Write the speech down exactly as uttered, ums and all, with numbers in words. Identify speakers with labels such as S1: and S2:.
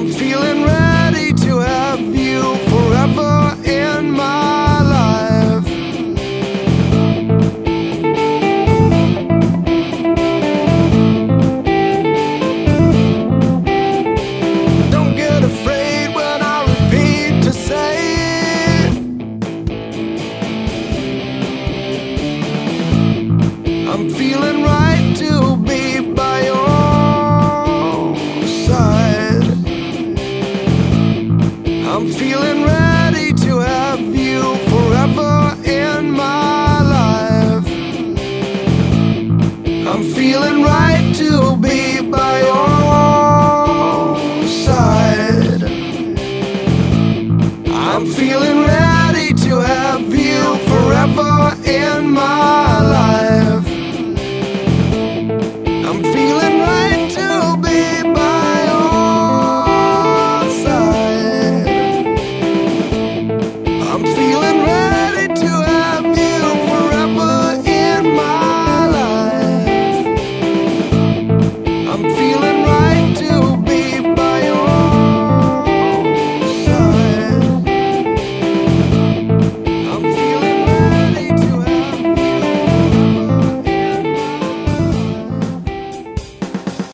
S1: feeling ready to have you forever in my life. Don't get afraid when I repeat to say it. I'm feeling right to be by your side. I'm feeling ready to have you forever in my life. I'm feeling right to be by your side. I'm feeling ready to have you forever in my life.